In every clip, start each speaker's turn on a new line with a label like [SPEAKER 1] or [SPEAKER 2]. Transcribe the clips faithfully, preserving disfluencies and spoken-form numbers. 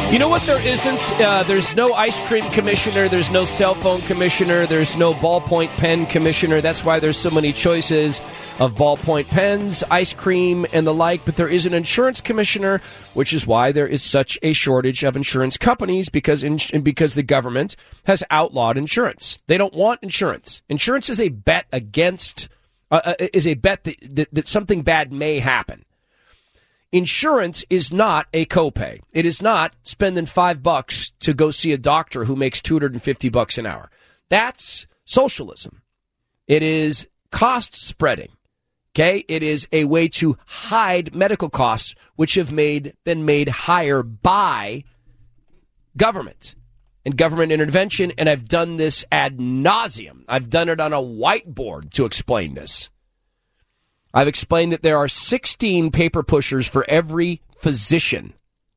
[SPEAKER 1] You know what there isn't? Uh, there's no ice cream commissioner. There's no cell phone commissioner. There's no ballpoint pen commissioner. That's why there's so many choices of ballpoint pens, ice cream, and the like. But there is an insurance commissioner, which is why there is such a shortage of insurance companies, because in, because the government has outlawed insurance. They don't want insurance. Insurance is a bet against, uh, is a bet that, that, that something bad may happen. Insurance is not a copay. It is not spending five bucks to go see a doctor who makes two hundred fifty bucks an hour. That's socialism. It is cost spreading. Okay? It is a way to hide medical costs, which have made been made higher by government and government intervention. And I've done this ad nauseum. I've done it on a whiteboard to explain this. I've explained that there are sixteen paper pushers for every physician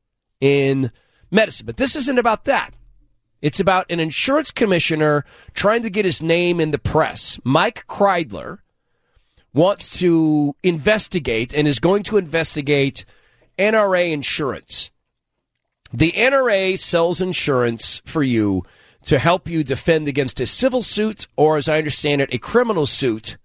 [SPEAKER 1] in medicine. But this isn't about that. It's about an insurance commissioner trying to get his name in the press. Mike Kreidler wants to investigate and is going to investigate N R A insurance. The N R A sells insurance for you to help you defend against a civil suit, or as I understand it, a criminal suit,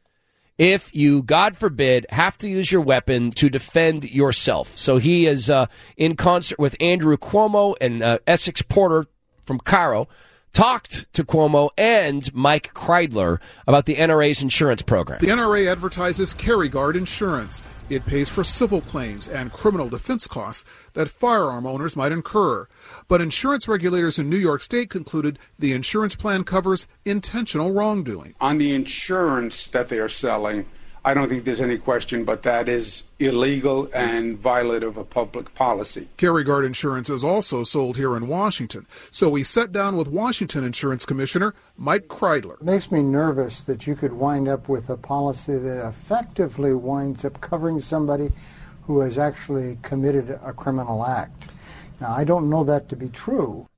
[SPEAKER 1] if you, God forbid, have to use your weapon to defend yourself. So he is uh, in concert with Andrew Cuomo and uh, Essex Porter from Cairo, talked to Cuomo and Mike Kreidler about the N R A's insurance program.
[SPEAKER 2] The N R A advertises CarryGuard Insurance. It pays for civil claims and criminal defense costs that firearm owners might incur. But insurance regulators in New York State concluded the insurance plan covers intentional wrongdoing.
[SPEAKER 3] On the insurance that they are selling, I don't think there's any question, but that is illegal and violative of public policy.
[SPEAKER 2] CarryGuard Insurance is also sold here in Washington. So we sat down with Washington Insurance Commissioner Mike Kreidler.
[SPEAKER 4] It makes me nervous that you could wind up with a policy that effectively winds up covering somebody who has actually committed a criminal act. Now, I don't know that to be true.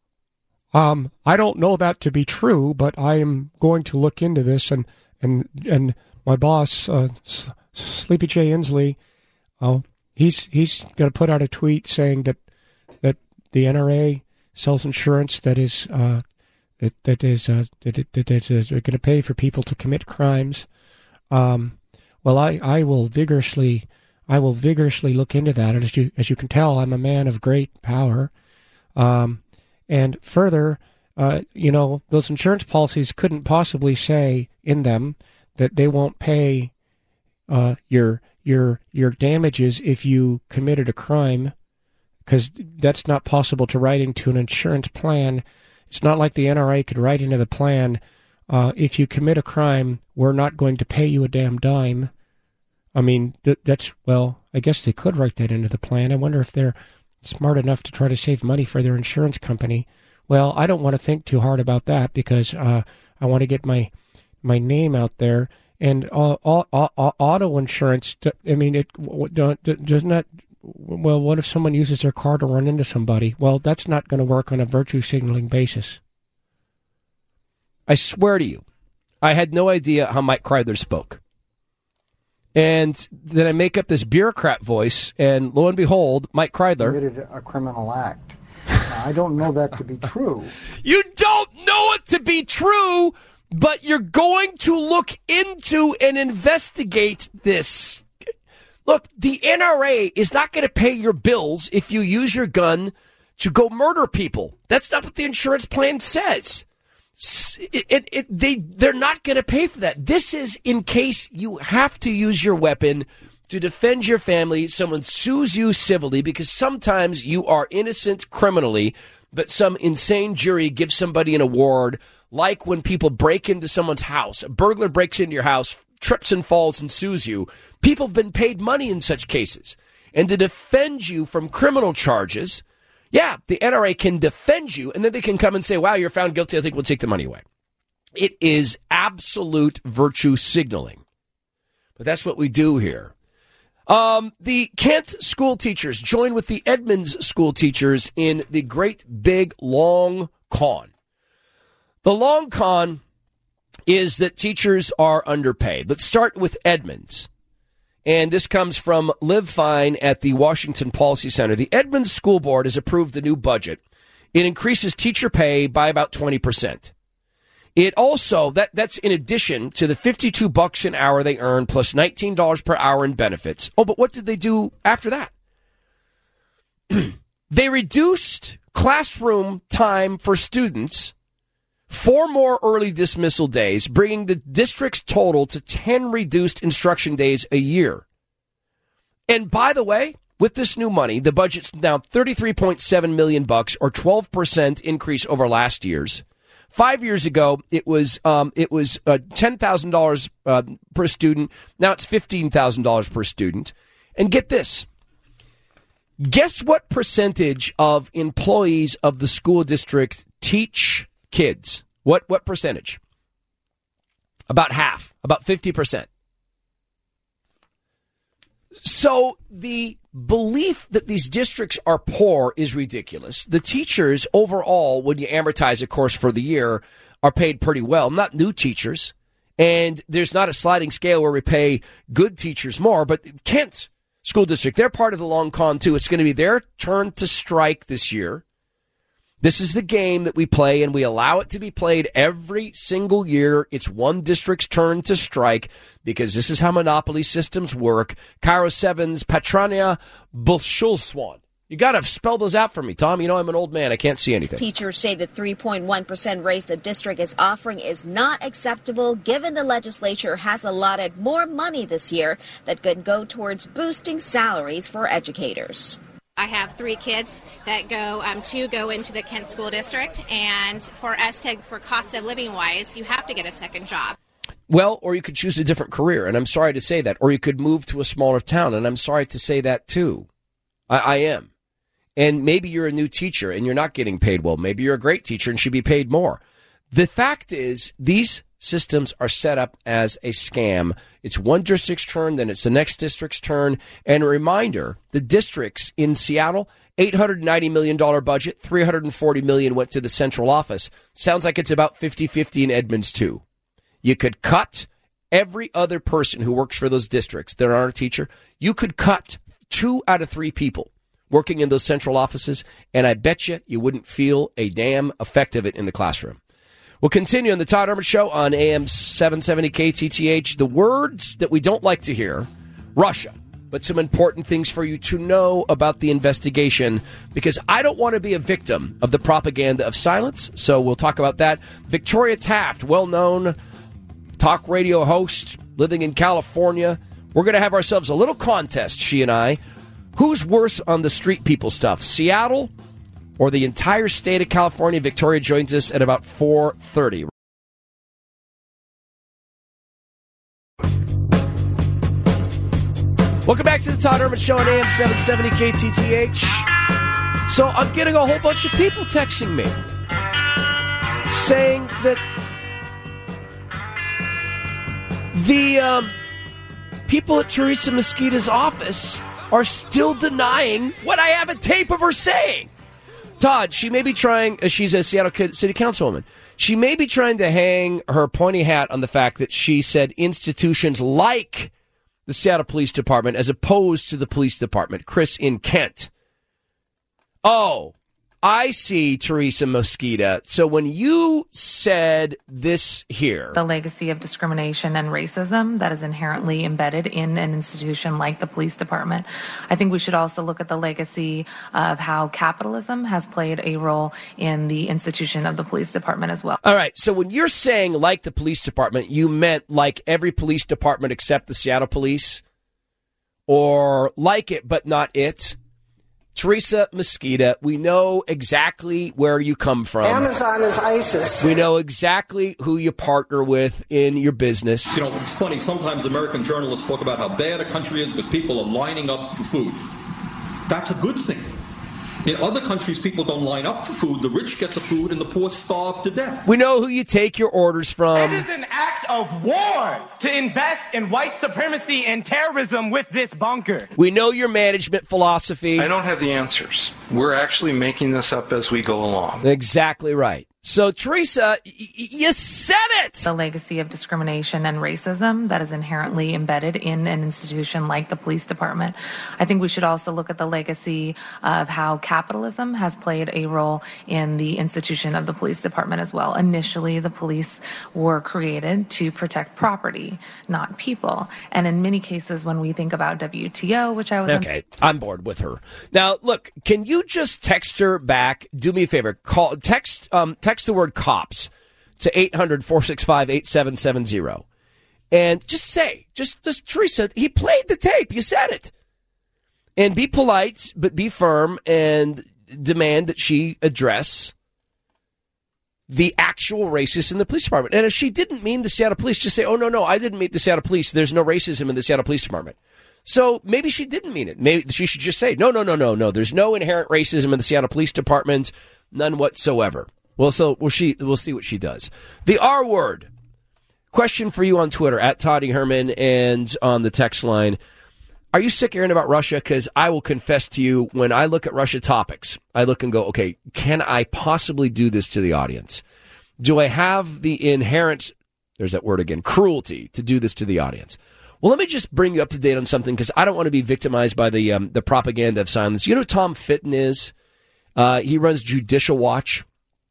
[SPEAKER 5] Um, I don't know that to be true, but I am going to look into this, and and and my boss, uh, Sleepy J. Inslee, uh, he's he's going to put out a tweet saying that that the N R A sells insurance that is uh, that that is uh, that, that, that is going to pay for people to commit crimes. Um, well, I, I will vigorously I will vigorously look into that, and as you as you can tell, I'm a man of great power. Um, and further, uh, you know, those insurance policies couldn't possibly say in them that they won't pay uh, your your your damages if you committed a crime, because that's not possible to write into an insurance plan. It's not like the N R A could write into the plan, uh, if you commit a crime, we're not going to pay you a damn dime. I mean, th- that's, well, I guess they could write that into the plan. I wonder if they're smart enough to try to save money for their insurance company. Well, I don't want to think too hard about that, because uh, I want to get my my name out there. And uh, uh, uh, uh, auto insurance, I mean, it does not, well, what if someone uses their car to run into somebody? Well, that's not going to work on a virtue signaling basis. I swear to you, I had no idea how Mike Kreidler spoke. And then I make up this bureaucrat voice, and lo and behold, Mike Kreidler
[SPEAKER 4] committed a criminal act. Now, I don't know that to be true.
[SPEAKER 1] You don't know it to be true, but you're going to look into and investigate this. Look, the N R A is not going to pay your bills if you use your gun to go murder people. That's not what the insurance plan says. It, it, it, they, they're not going to pay for that. This is in case you have to use your weapon to defend your family. Someone sues you civilly because sometimes you are innocent criminally, but some insane jury gives somebody an award, like when people break into someone's house. A burglar breaks into your house, trips and falls and sues you. People have been paid money in such cases. And to defend you from criminal charges, yeah, the N R A can defend you, and then they can come and say, wow, you're found guilty, I think we'll take the money away. It is absolute virtue signaling. But that's what we do here. Um, the Kent school teachers join with the Edmonds school teachers in the great big long con. The long con is that teachers are underpaid. Let's start with Edmonds. And this comes from Liv Fine at the Washington Policy Center. The Edmonds School Board has approved the new budget. It increases teacher pay by about twenty percent. It also, that that's in addition to the fifty-two bucks an hour they earn plus nineteen dollars per hour in benefits. Oh, but what did they do after that? They reduced classroom time for students, four more early dismissal days, bringing the district's total to ten reduced instruction days a year. And by the way, with this new money, the budget's now thirty-three point seven million bucks, or twelve percent increase over last year's. Five years ago, it was um, it was uh, ten thousand dollars uh, per student. Now it's fifteen thousand dollars per student. And get this. Guess what percentage of employees of the school district teach kids? What what percentage? About half, about fifty percent. So the belief that these districts are poor is ridiculous. The teachers overall, when you amortize a course for the year, are paid pretty well. Not new teachers. And there's not a sliding scale where we pay good teachers more. But Kent School District, they're part of the long con, too. It's going to be their turn to strike this year. This is the game that we play, and we allow it to be played every single year. It's one district's turn to strike because this is how monopoly systems work. Cairo seven's Patrania Bulshulswan. You got to spell those out for me, Tom. You know I'm an old man. I can't see anything.
[SPEAKER 6] Teachers say the three point one percent raise the district is offering is not acceptable, given the legislature has allotted more money this year that could go towards boosting salaries for educators.
[SPEAKER 7] I have three kids that go, um, two go into the Kent School District, and for us to, for cost of living wise, you have to get a second job.
[SPEAKER 1] Well, or you could choose a different career, and I'm sorry to say that. Or you could move to a smaller town, and I'm sorry to say that too. I, I am. And maybe you're a new teacher and you're not getting paid well. Maybe you're a great teacher and should be paid more. The fact is, these systems are set up as a scam. It's one district's turn, then it's the next district's turn. And a reminder, the districts in Seattle, eight hundred ninety million dollars budget, three hundred forty million dollars went to the central office. Sounds like it's about fifty-fifty in Edmonds, too. You could cut every other person who works for those districts. They're not a teacher. You could cut two out of three people working in those central offices, and I bet you you wouldn't feel a damn effect of it in the classroom. We'll continue on the Todd Herman Show on A M seven seventy K T T H. The words that we don't like to hear, Russia, but some important things for you to know about the investigation, because I don't want to be a victim of the propaganda of silence, so we'll talk about that. Victoria Taft, well-known talk radio host living in California. We're going to have ourselves a little contest, she and I. Who's worse on the street people stuff, Seattle or the entire state of California? Victoria joins us at about four thirty. Welcome back to the Todd Herman Show on A M seven seventy K T T H. So I'm getting a whole bunch of people texting me saying that the um, people at Teresa Mosquita's office are still denying what I have a tape of her saying. Todd, she may be trying, uh, she's a Seattle City Councilwoman, she may be trying to hang her pointy hat on the fact that she said institutions like the Seattle Police Department as opposed to the police department. Chris in Kent. Oh, I see, Teresa Mosquita. So when you said this here,
[SPEAKER 8] the legacy of discrimination and racism that is inherently embedded in an institution like the police department, I think we should also look at the legacy of how capitalism has played a role in the institution of the police department as well.
[SPEAKER 1] All right. So when you're saying like the police department, you meant like every police department except the Seattle Police, or like it but not it? Teresa Mosquita, we know exactly where you come from.
[SPEAKER 9] Amazon is ISIS.
[SPEAKER 1] We know exactly who you partner with in your business.
[SPEAKER 10] You know, it's funny, sometimes American journalists talk about how bad a country is because people are lining up for food. That's a good thing. In other countries, people don't line up for food. The rich get the food and the poor starve to death.
[SPEAKER 1] We know who you take your orders from.
[SPEAKER 11] It is an act of war to invest in white supremacy and terrorism with this bunker.
[SPEAKER 1] We know your management philosophy.
[SPEAKER 12] I don't have the answers. We're actually making this up as we go along.
[SPEAKER 1] Exactly right. So, Teresa, y- y- you said it!
[SPEAKER 8] The legacy of discrimination and racism that is inherently embedded in an institution like the police department. I think we should also look at the legacy of how capitalism has played a role in the institution of the police department as well. Initially, the police were created to protect property, not people. And in many cases, when we think about W T O, which I was...
[SPEAKER 1] Okay, I'm bored with her. Now, look, can you just text her back? Do me a favor. Call, text, um, text the word cops to eight hundred, four six five, eight seven seven zero. And just say, just, just Teresa, he played the tape. You said it. And be polite, but be firm and demand that she address the actual racists in the police department. And if she didn't mean the Seattle police, just say, oh, no, no, I didn't mean the Seattle police. There's no racism in the Seattle police department. So maybe she didn't mean it. Maybe she should just say, no, no, no, no, no. There's no inherent racism in the Seattle police department. None whatsoever. Well, so we'll, she, we'll see what she does. The R word. Question for you on Twitter, at Toddy Herman, and on the text line. Are you sick of hearing about Russia? Because I will confess to you, when I look at Russia topics, I look and go, okay, can I possibly do this to the audience? Do I have the inherent, there's that word again, cruelty to do this to the audience? Well, let me just bring you up to date on something, because I don't want to be victimized by the um, the propaganda of silence. You know who Tom Fitton is? Uh, he runs Judicial Watch.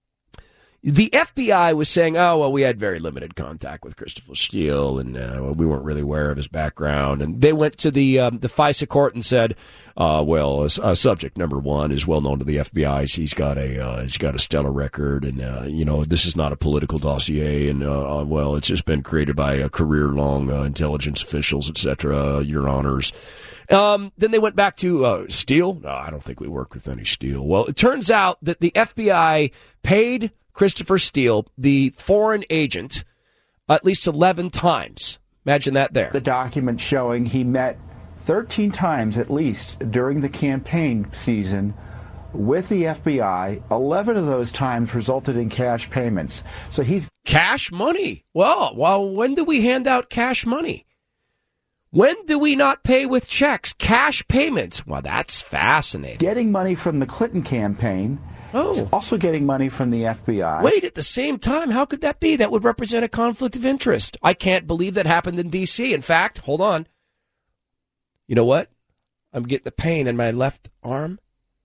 [SPEAKER 1] The F B I was saying, oh, well, we had very limited contact with Christopher Steele, and uh, we weren't really aware of his background. And they went to the um, the FISA court and said, uh, well, uh, uh, subject number one is well known to the F B I. He's got a uh, he's got a stellar record, and uh, you know, this is not a political dossier. And uh, uh, well, it's just been created by uh, career-long uh, intelligence officials, et cetera. Your honors. Um, then they went back to uh, Steele. No, I don't think we worked with any Steele. Well, it turns out that the F B I paid Christopher Steele, the foreign agent, at least eleven times. Imagine that there.
[SPEAKER 9] The document showing he met thirteen times at least during the campaign season with the F B I. eleven of those times resulted in cash payments. So he's...
[SPEAKER 1] Cash money? Well, well, when do we hand out cash money? When do we not pay with checks? Cash payments. Well, that's fascinating.
[SPEAKER 9] Getting money from the Clinton campaign.
[SPEAKER 1] Oh.
[SPEAKER 9] He's also getting money from the F B I.
[SPEAKER 1] Wait, at the same time, how could that be? That would represent a conflict of interest. I can't believe that happened in D C. In fact, hold on. You know what? I'm getting the pain in my left arm,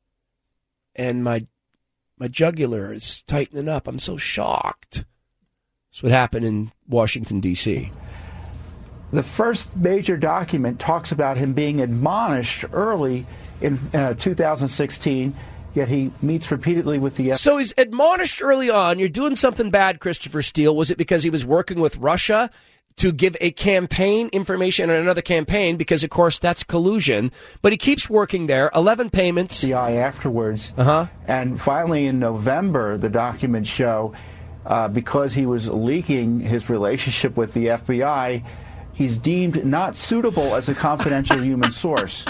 [SPEAKER 1] and my my jugular is tightening up. I'm so shocked. That's what happened in Washington, D C.
[SPEAKER 9] The first major document talks about him being admonished early in uh, two thousand sixteen. Yet he meets repeatedly with the F B I.
[SPEAKER 1] So he's admonished early on, you're doing something bad, Christopher Steele. Was it because he was working with Russia to give a campaign information on another campaign? Because, of course, that's collusion. But he keeps working there. eleven payments.
[SPEAKER 9] The I afterwards.
[SPEAKER 1] Uh-huh.
[SPEAKER 9] And finally, in November, the documents show, uh, because he was leaking his relationship with the F B I, he's deemed not suitable as a confidential human source.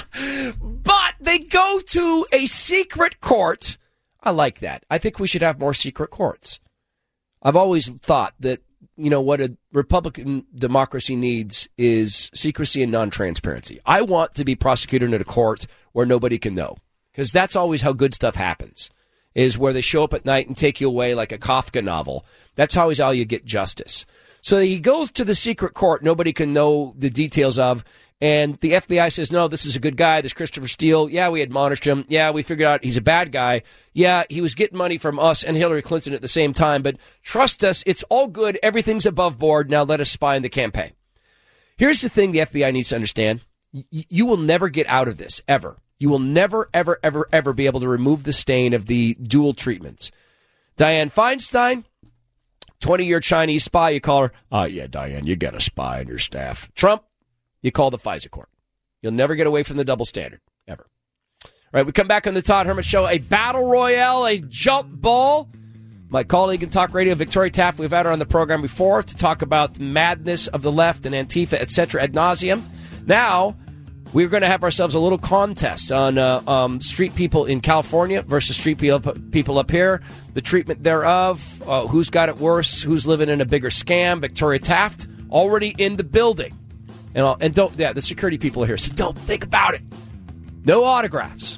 [SPEAKER 1] But they go to a secret court. I like that. I think we should have more secret courts. I've always thought that, you know, what a Republican democracy needs is secrecy and non-transparency. I want to be prosecuted in a court where nobody can know, because that's always how good stuff happens, is where they show up at night and take you away like a Kafka novel. That's always how you get justice. So he goes to the secret court nobody can know the details of, and the F B I says, no, this is a good guy, this Christopher Steele. Yeah, we admonished him. Yeah, we figured out he's a bad guy. Yeah, he was getting money from us and Hillary Clinton at the same time, but trust us, it's all good. Everything's above board. Now let us spy on the campaign. Here's the thing the F B I needs to understand. Y- you will never get out of this, ever. You will never, ever, ever, ever be able to remove the stain of the dual treatments. Dianne Feinstein, twenty-year Chinese spy, you call her, oh, yeah, Diane, you got a spy on your staff. Trump, you call the FISA court. You'll never get away from the double standard, ever. All right, we come back on the Todd Herman Show, a battle royale, a jump ball. My colleague in Talk Radio, Victoria Taft, we've had her on the program before to talk about the madness of the left and Antifa, et cetera, ad nauseum. Now, we're going to have ourselves a little contest on uh, um, street people in California versus street people up here, the treatment thereof, uh, who's got it worse, who's living in a bigger scam. Victoria Taft already in the building. And, I'll, and don't, yeah, the security people are here, so don't think about it. No autographs.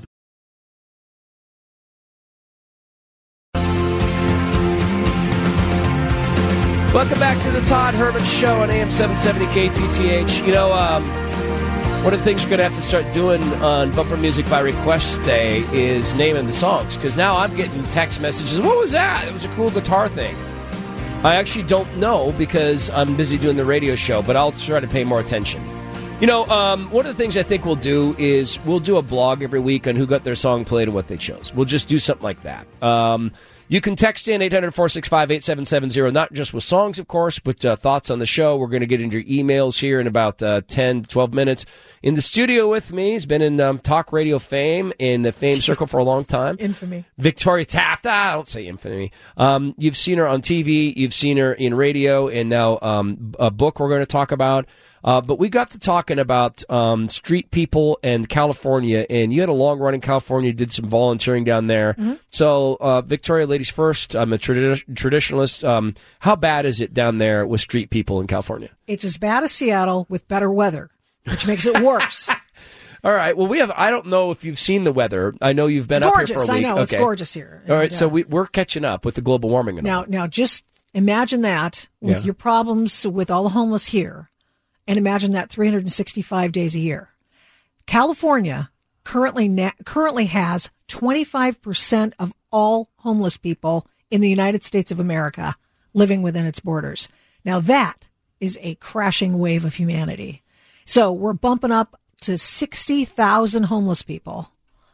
[SPEAKER 1] Welcome back to the Todd Herman Show on A M seven seventy K T T H. You know, um, one of the things we're going to have to start doing on Bumper Music by Request Day is naming the songs, because now I'm getting text messages. What was that? It was a cool guitar thing. I actually don't know because I'm busy doing the radio show, but I'll try to pay more attention. You know, um, one of the things I think we'll do is we'll do a blog every week on who got their song played and what they chose. We'll just do something like that. Um, you can text in eight hundred, four six five, eight seven seven zero, not just with songs, of course, but uh, thoughts on the show. We're going to get into your emails here in about uh, ten, twelve minutes. In the studio with me, he's been in um, talk radio fame, in the fame circle for a long time.
[SPEAKER 12] Infamy.
[SPEAKER 1] Victoria Taft. Ah, don't say infamy. Um, you've seen her on T V, you've seen her in radio, and now um, a book we're going to talk about. Uh, but we got to talking about um, street people and California, and you had a long run in California, did some volunteering down there. Mm-hmm. So, uh, Victoria, ladies first, I'm a tradi- traditionalist. Um, how bad is it down there with street people in California?
[SPEAKER 12] It's as bad as Seattle with better weather, which makes it worse.
[SPEAKER 1] All right. Well, we have, I don't know if you've seen the weather. I know you've been
[SPEAKER 12] it's
[SPEAKER 1] up
[SPEAKER 12] gorgeous.
[SPEAKER 1] here for a week.
[SPEAKER 12] I know,
[SPEAKER 1] okay.
[SPEAKER 12] It's gorgeous here.
[SPEAKER 1] All right.
[SPEAKER 12] And, uh,
[SPEAKER 1] so we, we're catching up with the global warming. And
[SPEAKER 12] now,
[SPEAKER 1] all.
[SPEAKER 12] now, just imagine that with
[SPEAKER 1] Yeah.
[SPEAKER 12] your problems with all the homeless here. And imagine that three hundred sixty-five days a year. California currently na- currently has twenty-five percent of all homeless people in the United States of America living within its borders. Now that is a crashing wave of humanity. So we're bumping up to sixty thousand homeless people.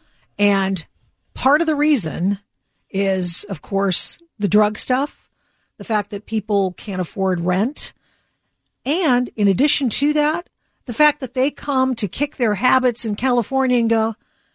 [SPEAKER 12] And part of the reason is, of course, the drug stuff, the fact that people can't afford rent. And in addition to that, the fact that they come to kick their habits in California and go,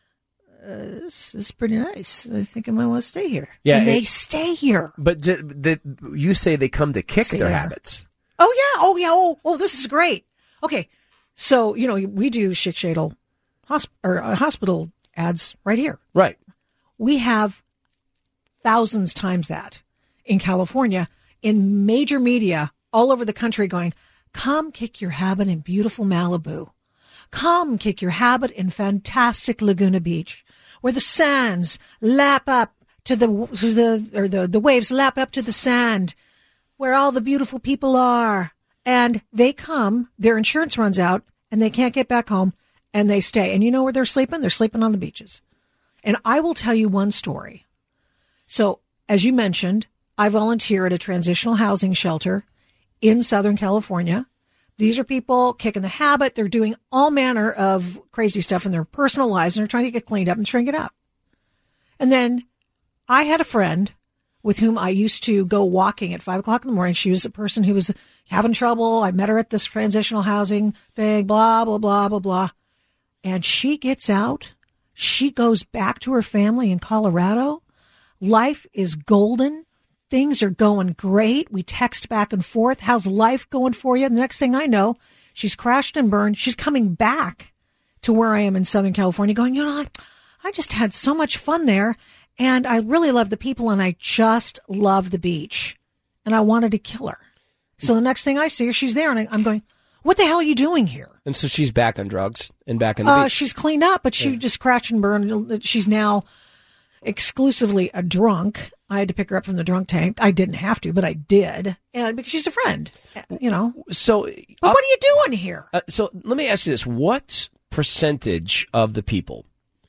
[SPEAKER 12] uh, this is pretty nice. I think I might want to stay here.
[SPEAKER 1] Yeah,
[SPEAKER 12] and they
[SPEAKER 1] it-
[SPEAKER 12] stay here.
[SPEAKER 1] But d- the, you say they come to kick
[SPEAKER 12] Stay
[SPEAKER 1] their
[SPEAKER 12] there.
[SPEAKER 1] habits.
[SPEAKER 12] Oh, yeah. Oh, yeah. Oh, oh, this is great. Okay. So, you know, we do Schick-Shadel hosp- or, uh, hospital ads right here.
[SPEAKER 1] Right.
[SPEAKER 12] We have thousands times that in California in major media all over the country going, come kick your habit in beautiful Malibu. Come kick your habit in fantastic Laguna Beach, where the sands lap up to the, to the, or the, the waves lap up to the sand, where all the beautiful people are. And they come, their insurance runs out, and they can't get back home, and they stay. And you know where they're sleeping? They're sleeping on the beaches. And I will tell you one story. So, as you mentioned, I volunteer at a transitional housing shelter in Southern California. These are people kicking the habit. They're doing all manner of crazy stuff in their personal lives, and they're trying to get cleaned up and shrink it up. And then I had a friend with whom I used to go walking at five o'clock in the morning. She was a person who was having trouble. I met her at this transitional housing thing, blah, blah, blah, blah, blah. And she gets out. She goes back to her family in Colorado. Life is golden. Things are going great. We text back and forth. How's life going for you? And the next thing I know, she's crashed and burned. She's coming back to where I am in Southern California going, you know, I, I just had so much fun there. And I really love the people, and I just love the beach. And I wanted to kill her. So the next thing I see her, she's there, and I, I'm going, what the hell are you doing here?
[SPEAKER 1] And so she's back on drugs and back in the
[SPEAKER 12] Uh,
[SPEAKER 1] beach.
[SPEAKER 12] she's cleaned up, but she
[SPEAKER 1] Yeah.
[SPEAKER 12] just crashed and burned. She's now exclusively a drunk. I had to pick her up from the drunk tank. I didn't have to, but I did. And because she's a friend, you know.
[SPEAKER 1] So,
[SPEAKER 12] but what are you doing here?
[SPEAKER 1] Uh, so let me ask you this. What percentage of the people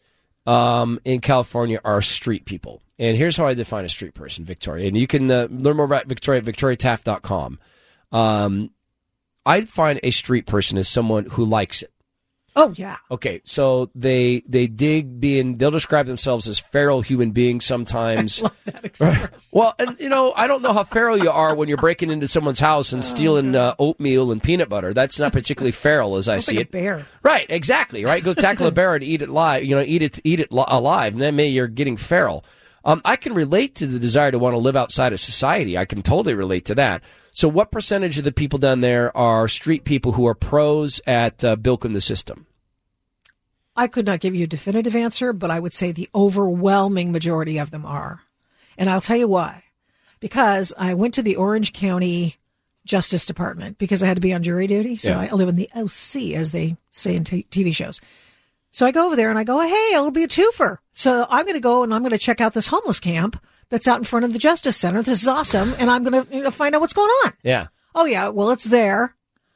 [SPEAKER 1] um, in California are street people? And here's how I define a street person, Victoria. And you can uh, learn more about Victoria at victoria taft dot com. Um, I define a street person as someone who likes it.
[SPEAKER 12] Oh, yeah.
[SPEAKER 1] Okay, so they they dig being, they'll describe themselves as feral human beings sometimes.
[SPEAKER 12] I love that expression.
[SPEAKER 1] Well, and you know, I don't know how feral you are when you're breaking into someone's house and stealing uh, oatmeal and peanut butter. That's not particularly feral as I
[SPEAKER 12] Sounds
[SPEAKER 1] see
[SPEAKER 12] like
[SPEAKER 1] it.
[SPEAKER 12] a bear.
[SPEAKER 1] Right, exactly. Right, go tackle a bear and eat it live. You know, eat it eat it li- alive, and then maybe you're getting feral. Um, I can relate to the desire to want to live outside of society. I can totally relate to that. So, what percentage of the people down there are street people who are pros at uh, bilking the system?
[SPEAKER 12] I could not give you a definitive answer, but I would say the overwhelming majority of them are. And I'll tell you why. Because I went to the Orange County Justice Department because I had to be on jury duty. So
[SPEAKER 1] Yeah.
[SPEAKER 12] I live in the O C, as they say in t- TV shows. So I go over there and I go, hey, it'll be a twofer. So I'm going to go and I'm going to check out this homeless camp that's out in front of the Justice Center. This is awesome, and I'm going to you know, find out what's going on.
[SPEAKER 1] Yeah.
[SPEAKER 12] Oh, yeah, well, it's there.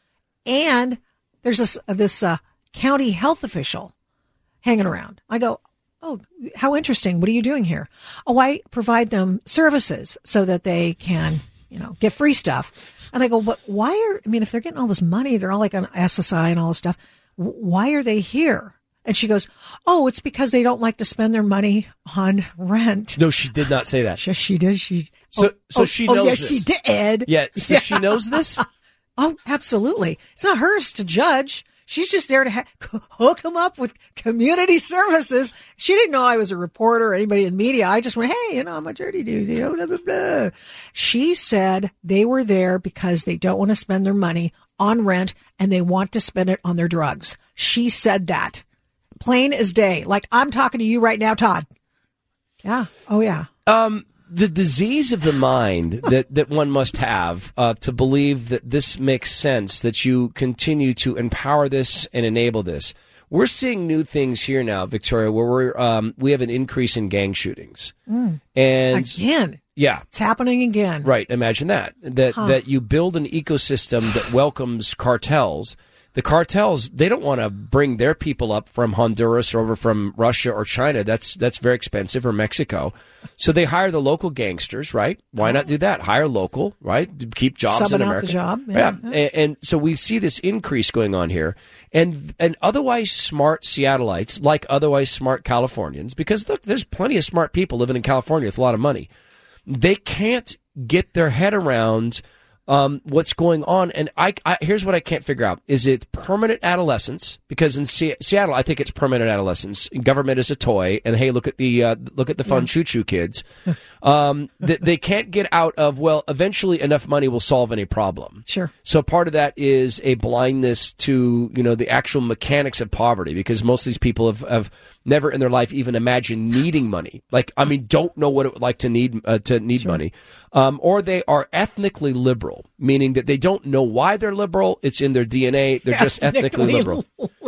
[SPEAKER 12] And there's this, this uh, county health official hanging around. I go, oh, how interesting. What are you doing here? Oh, I provide them services so that they can, you know, get free stuff. And I go, but why are, I mean, if they're getting all this money, they're all like on S S I and all this stuff. Why are they here? And she goes, oh, it's because they don't like to spend their money on rent.
[SPEAKER 1] No, she did not say that.
[SPEAKER 12] Yes, she did. She
[SPEAKER 1] So,
[SPEAKER 12] oh,
[SPEAKER 1] so
[SPEAKER 12] oh,
[SPEAKER 1] she
[SPEAKER 12] oh,
[SPEAKER 1] knows
[SPEAKER 12] yes,
[SPEAKER 1] this.
[SPEAKER 12] she did.
[SPEAKER 1] Yeah, so
[SPEAKER 12] Yeah.
[SPEAKER 1] she knows this?
[SPEAKER 12] Oh, absolutely. It's not hers to judge. She's just there to ha- hook them up with community services. She didn't know I was a reporter or anybody in the media. I just went, hey, you know, I'm a dirty dude. You know, blah, blah, blah. She said they were there because they don't want to spend their money on rent and they want to spend it on their drugs. She said that. Plain as day. Like I'm talking to you right now, Todd. Yeah. Oh, yeah.
[SPEAKER 1] Um, the disease of the mind that, that one must have uh, to believe that this makes sense, that you continue to empower this and enable this. We're seeing new things here now, Victoria, where we're um, we have an increase in gang shootings.
[SPEAKER 12] Mm.
[SPEAKER 1] And
[SPEAKER 12] Again.
[SPEAKER 1] Yeah.
[SPEAKER 12] It's happening again.
[SPEAKER 1] Right. Imagine that. That
[SPEAKER 12] Huh.
[SPEAKER 1] that you build an ecosystem that welcomes cartels. The cartels, they don't want to bring their people up from Honduras or over from Russia or China. That's that's very expensive, or Mexico. So they hire the local gangsters, right? Why not do that? Hire local, right? Keep jobs
[SPEAKER 12] Subbing
[SPEAKER 1] in
[SPEAKER 12] out
[SPEAKER 1] America.
[SPEAKER 12] the job.
[SPEAKER 1] Yeah.
[SPEAKER 12] Yeah.
[SPEAKER 1] And, and so we see this increase going on here. And and otherwise smart Seattleites, like otherwise smart Californians, because look, there's plenty of smart people living in California with a lot of money. They can't get their head around Um, what's going on. And I, I, here's what I can't figure out. Is it permanent adolescence? Because in Se- Seattle, I think it's permanent adolescence. Government is a toy. And hey, look at the, uh, look at the fun
[SPEAKER 12] Yeah.
[SPEAKER 1] choo-choo kids. um, th- they can't get out of, well, eventually enough money will solve any problem.
[SPEAKER 12] Sure.
[SPEAKER 1] So part of that is a blindness to, you know, the actual mechanics of poverty, because most of these people have, have never in their life even imagined needing money. Like, I mean, don't know what it would like to need, uh, to need
[SPEAKER 12] Sure.
[SPEAKER 1] money. Um, or they are ethnically liberal, meaning that they don't know why they're liberal. It's in their D N A. They're just ethnically liberal.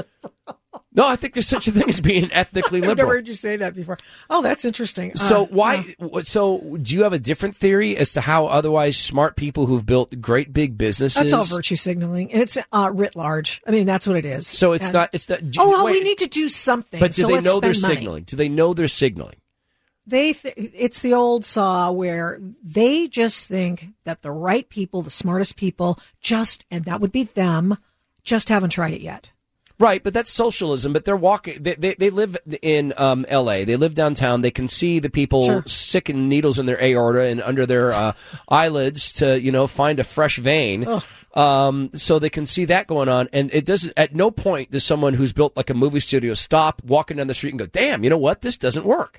[SPEAKER 1] No, I think there's such a thing as being ethnically
[SPEAKER 12] I've never
[SPEAKER 1] liberal.
[SPEAKER 12] heard you say that before. Oh, that's interesting.
[SPEAKER 1] So
[SPEAKER 12] Uh,
[SPEAKER 1] why?
[SPEAKER 12] yeah.
[SPEAKER 1] So do you have a different theory as to how otherwise smart people who've built great big businesses?
[SPEAKER 12] That's all virtue signaling. It's uh, writ large. I mean, that's what it is.
[SPEAKER 1] So it's
[SPEAKER 12] And-
[SPEAKER 1] not. It's not.
[SPEAKER 12] Oh, well,
[SPEAKER 1] wait,
[SPEAKER 12] we need to do something.
[SPEAKER 1] But do
[SPEAKER 12] so
[SPEAKER 1] they
[SPEAKER 12] let's
[SPEAKER 1] know they're
[SPEAKER 12] spend money.
[SPEAKER 1] signaling? Do they know they're signaling?
[SPEAKER 12] They th- it's the old saw where they just think that the right people, the smartest people, just and that would be them, just haven't tried it yet.
[SPEAKER 1] Right, but that's socialism. But they're walking. They they, they live in um, L A. They live downtown. They can see the people
[SPEAKER 12] Sure.
[SPEAKER 1] sticking needles in their aorta and under their uh, eyelids to you know find a fresh vein. Um, so they can see that going on, and it doesn't. At no point does someone who's built like a movie studio stop walking down the street and go, "Damn, you know what? This doesn't work."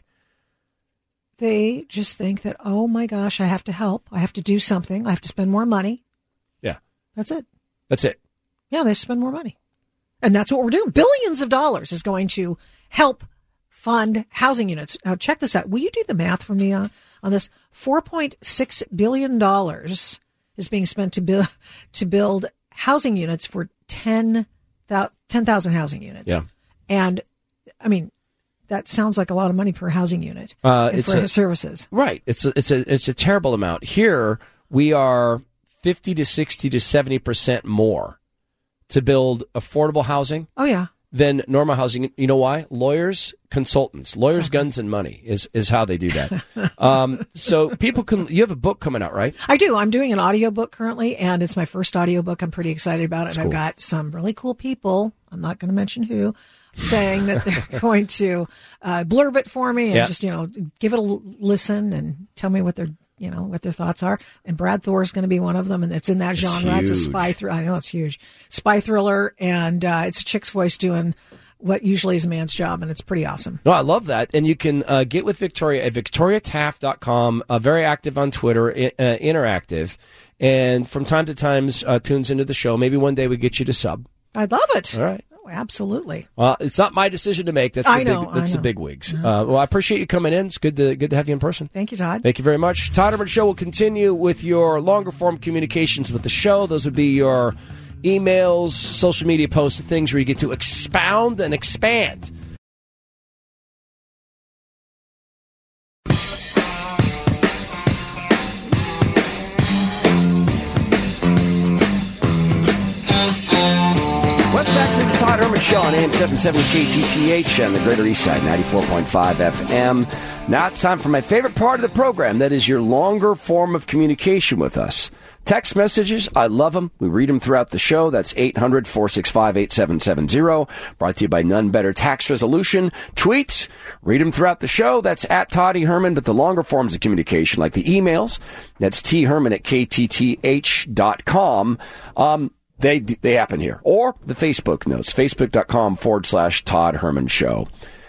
[SPEAKER 12] They just think that, oh my gosh, I have to help. I have to do something. I have to spend more money.
[SPEAKER 1] Yeah,
[SPEAKER 12] That's it.
[SPEAKER 1] that's it.
[SPEAKER 12] Yeah, they have to spend more money. And that's what we're doing. Billions of dollars is going to help fund housing units. Now, check this out. Will you do the math for me on, on this? four point six billion dollars is being spent to build, to build housing units for ten thousand housing units.
[SPEAKER 1] Yeah.
[SPEAKER 12] And, I mean, that sounds like a lot of money per housing unit
[SPEAKER 1] Uh,
[SPEAKER 12] and
[SPEAKER 1] it's
[SPEAKER 12] for
[SPEAKER 1] a-
[SPEAKER 12] services.
[SPEAKER 1] Right. It's a, it's a it's a terrible amount. Here we are fifty to sixty to seventy percent more to build affordable housing
[SPEAKER 12] Oh, yeah.
[SPEAKER 1] than normal housing. You know why? Lawyers, consultants, lawyers, guns, and money is is how they do that. um, so people can. You have a book coming out, right?
[SPEAKER 12] I do. I'm doing an audiobook currently, and it's my first audiobook. I'm pretty excited about it.
[SPEAKER 1] That's
[SPEAKER 12] I've
[SPEAKER 1] cool.
[SPEAKER 12] got some really cool people. I'm not going to mention who, saying that they're going to uh, blurb it for me and
[SPEAKER 1] Yeah.
[SPEAKER 12] just, you know, give it a l- listen and tell me what their, you know, what their thoughts are. And Brad Thor is going to be one of them, and it's in that
[SPEAKER 1] It's
[SPEAKER 12] genre. It's a
[SPEAKER 1] huge.
[SPEAKER 12] spy thriller. I know it's huge. Spy thriller, and uh, it's a chick's voice doing what usually is a man's job, and it's pretty awesome.
[SPEAKER 1] No, I love that. And you can uh, get with Victoria at victoria taft dot com. Uh, very active on Twitter, I- uh, interactive. And from time to time uh, tunes into the show. Maybe one day we get you to sub.
[SPEAKER 12] I'd love it.
[SPEAKER 1] All right.
[SPEAKER 12] Oh, absolutely.
[SPEAKER 1] Well, it's not my decision to make. That's the
[SPEAKER 12] I
[SPEAKER 1] big,
[SPEAKER 12] know, I
[SPEAKER 1] that's the
[SPEAKER 12] know.
[SPEAKER 1] big wigs. Uh, well, I appreciate you coming in. It's good to good to have you in person.
[SPEAKER 12] Thank you, Todd.
[SPEAKER 1] Thank you very much. Todd Herman Show will continue with your longer form communications with the show. Those would be your emails, social media posts, things where you get to expound and expand. Todd Herman Show on A M seven seventy K T T H on the Greater East Side, ninety-four point five F M. Now it's time for my favorite part of the program. That is your longer form of communication with us. Text messages, I love them. We read them throughout the show. That's eight hundred, four six five, eight seven seven zero. Brought to you by None Better Tax Resolution. Tweets, read them throughout the show. That's at Toddy Herman. But the longer forms of communication, like the emails, that's therman at k t t h dot com. Um, they, they happen here. Or the Facebook notes, facebook.com forward slash Todd Herman Show.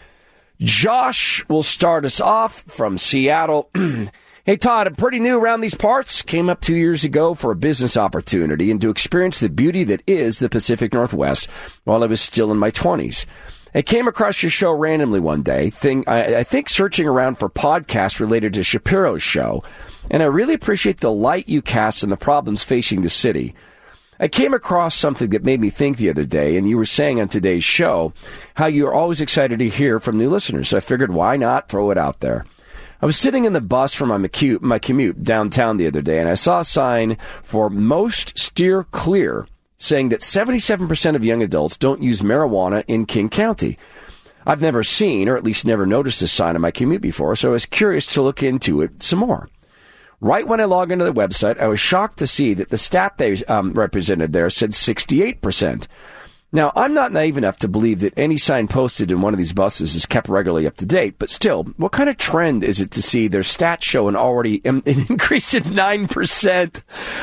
[SPEAKER 1] Josh will start us off from Seattle. Hey, Todd, I'm pretty new around these parts. Came up two years ago for a business opportunity and to experience the beauty that is the Pacific Northwest while I was still in my twenties. I came across your show randomly one day, thing, I, I think searching around for podcasts related to Shapiro's show, and I really appreciate the light you cast on the problems facing the city. I came across something that made me think the other day, and you were saying on today's show how you're always excited to hear from new listeners, so I figured why not throw it out there. I was sitting in the bus for my commute, my commute downtown the other day, and I saw a sign for Most Steer Clear saying that seventy-seven percent of young adults don't use marijuana in King County. I've never seen, or at least never noticed this sign on my commute before, so I was curious to look into it some more. Right when I logged into the website, I was shocked to see that the stat they um, represented there said sixty-eight percent. Now, I'm not naive enough to believe that any sign posted in one of these buses is kept regularly up to date, but still, what kind of trend is it to see their stats show an already an increase in nine percent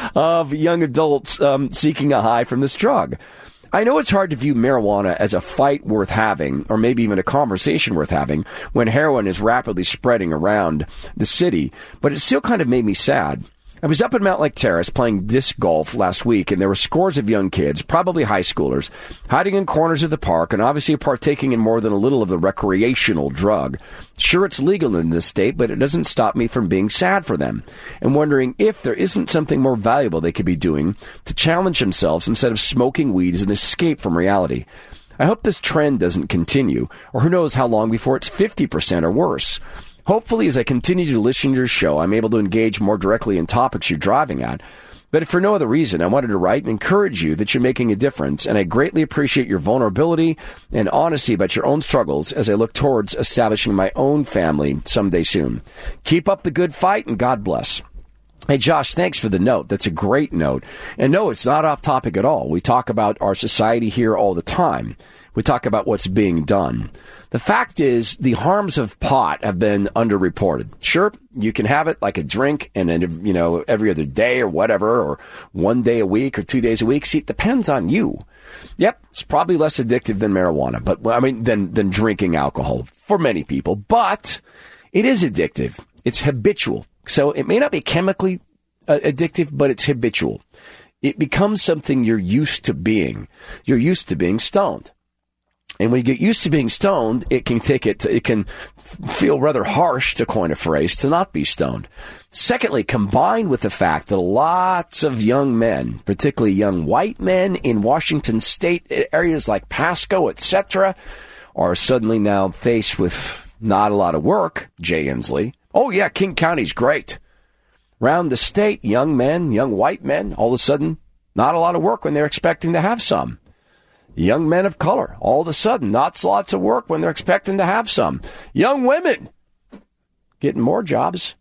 [SPEAKER 1] of young adults um, seeking a high from this drug? I know it's hard to view marijuana as a fight worth having, or maybe even a conversation worth having, when heroin is rapidly spreading around the city, but it still kind of made me sad. I was up at Mount Lake Terrace playing disc golf last week, and there were scores of young kids, probably high schoolers, hiding in corners of the park and obviously partaking in more than a little of the recreational drug. Sure, it's legal in this state, but it doesn't stop me from being sad for them and wondering if there isn't something more valuable they could be doing to challenge themselves instead of smoking weed as an escape from reality. I hope this trend doesn't continue, or who knows how long before it's fifty percent or worse. Hopefully, as I continue to listen to your show, I'm able to engage more directly in topics you're driving at. But if for no other reason, I wanted to write and encourage you that you're making a difference, and I greatly appreciate your vulnerability and honesty about your own struggles as I look towards establishing my own family someday soon. Keep up the good fight, and God bless. Hey, Josh, thanks for the note. That's a great note. And no, it's not off topic at all. We talk about our society here all the time. We talk about what's being done. The fact is, the harms of pot have been underreported. Sure, you can have it like a drink and then, you know, every other day or whatever, or one day a week or two days a week. See, it depends on you. Yep, it's probably less addictive than marijuana, but I mean, than, than drinking alcohol for many people, but it is addictive. It's habitual. So it may not be chemically uh, addictive, but it's habitual. It becomes something you're used to being. You're used to being stoned. And when you get used to being stoned, it can take it, to, it can feel rather harsh, to coin a phrase, to not be stoned. Secondly, combined with the fact that lots of young men, particularly young white men in Washington state areas like Pasco, et cetera, are suddenly now faced with not a lot of work, Jay Inslee. Oh, yeah, King County's great. Around the state, young men, young white men, all of a sudden, not a lot of work when they're expecting to have some. Young men of color, all of a sudden, not lots of work when they're expecting to have some. Young women, getting more jobs.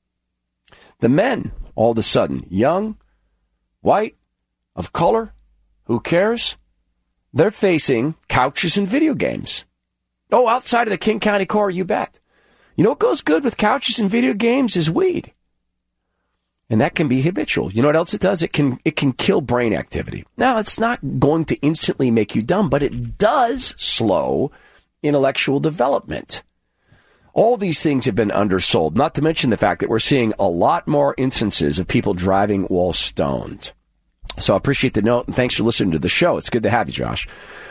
[SPEAKER 1] The men, all of a sudden, young, white, of color, who cares? They're facing couches and video games. Oh, outside of the King County core, you bet. You know what goes good with couches and video games is weed. And that can be habitual. You know what else it does? It can it can kill brain activity. Now, it's not going to instantly make you dumb, but it does slow intellectual development. All these things have been undersold, not to mention the fact that we're seeing a lot more instances of people driving while stoned. So I appreciate the note, and thanks for listening to the show. It's good to have you, Josh.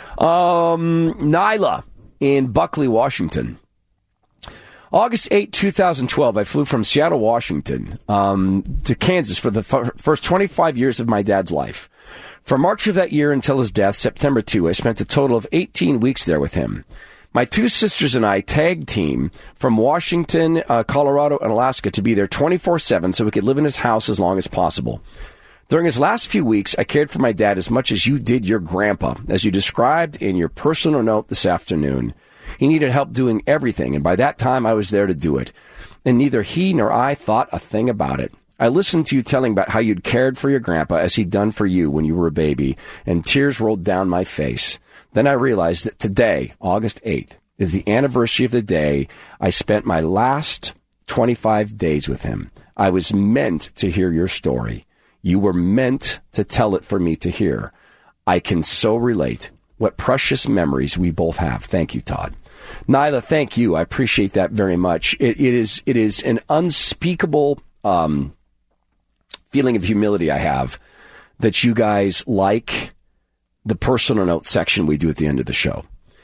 [SPEAKER 1] Um, Nyla in Buckley, Washington. August eighth, twenty twelve, I flew from Seattle, Washington, um, to Kansas for the f- first twenty-five years of my dad's life. From March of that year until his death, September second, I spent a total of eighteen weeks there with him. My two sisters and I tag team from Washington, uh, Colorado, and Alaska to be there twenty-four seven so we could live in his house as long as possible. During his last few weeks, I cared for my dad as much as you did your grandpa, as you described in your personal note this afternoon. He needed help doing everything, and by that time I was there to do it. And neither he nor I thought a thing about it. I listened to you telling about how you'd cared for your grandpa as he'd done for you when you were a baby, and tears rolled down my face. Then I realized that today, August eighth, is the anniversary of the day I spent my last twenty-five days with him. I was meant to hear your story. You were meant to tell it for me to hear. I can so relate. What precious memories we both have. Thank you, Todd. Nyla, thank you. I appreciate that very much. It, it is it is an unspeakable um, feeling of humility I have that you guys like the personal note section we do at the end of the show.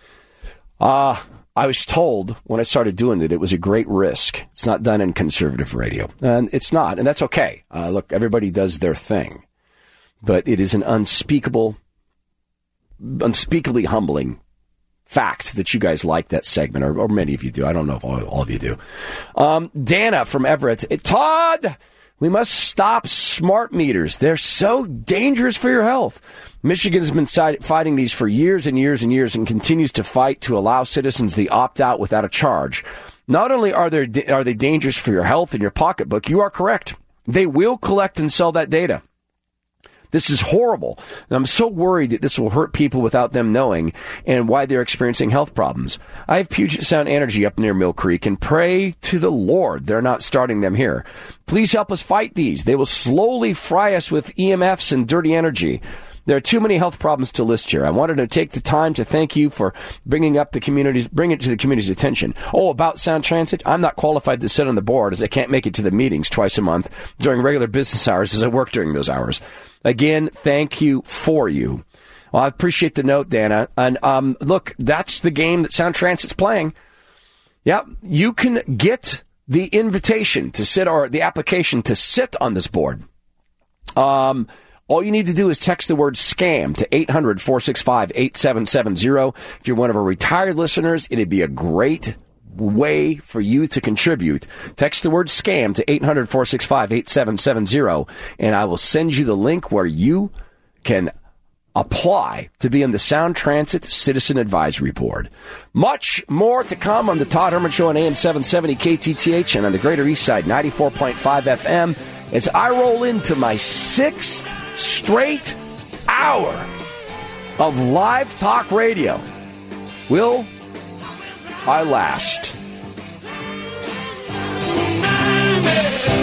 [SPEAKER 1] Uh, I was told when I started doing it, it was a great risk. It's not done in conservative radio. And it's not, and that's okay. Uh, look, everybody does their thing. But it is an unspeakable, unspeakably humbling fact that you guys like that segment, or, or many of you do. I don't know if all, all of you do. Um, Dana from Everett. Todd, we must stop smart meters. They're so dangerous for your health. Michigan has been fighting these for years and years and years and continues to fight to allow citizens the opt-out without a charge. Not only are they, are they dangerous for your health and your pocketbook, you are correct. They will collect and sell that data. This is horrible. And I'm so worried that this will hurt people without them knowing and why they're experiencing health problems. I have Puget Sound Energy up near Mill Creek and pray to the Lord they're not starting them here. Please help us fight these. They will slowly fry us with E M Fs and dirty energy. There are too many health problems to list here. I wanted to take the time to thank you for bringing up the community's, bring it to the community's attention. Oh, about Sound Transit, I'm not qualified to sit on the board as I can't make it to the meetings twice a month during regular business hours as I work during those hours. Again, thank you for you. Well, I appreciate the note, Dana. And um, look, that's the game that Sound Transit's playing. Yep, you can get the invitation to sit or the application to sit on this board. Um. All you need to do is text the word SCAM to eight hundred, four six five, eight seven seven zero. If you're one of our retired listeners, it'd be a great way for you to contribute. Text the word SCAM to eight hundred, four six five, eight seven seven zero, and I will send you the link where you can apply to be on the Sound Transit Citizen Advisory Board. Much more to come on the Todd Herman Show on A M seven seventy K T T H and on the Greater East Side ninety-four point five F M as I roll into my sixth straight hour of live talk radio. Will I last?